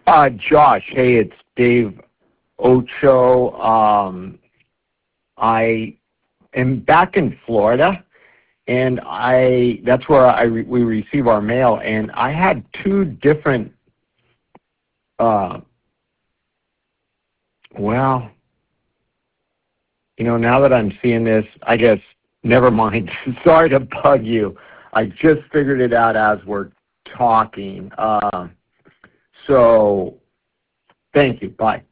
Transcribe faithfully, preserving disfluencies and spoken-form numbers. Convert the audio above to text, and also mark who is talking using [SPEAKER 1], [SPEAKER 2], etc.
[SPEAKER 1] Uh, Josh, hey, it's Dave Ocho. Um, I am back in Florida, and I that's where I re we receive our mail, and I had two different, uh, well, you know, now that I'm seeing this, I guess, never mind. Sorry to bug you. I just figured it out as we're talking. Uh, so, thank you. Bye.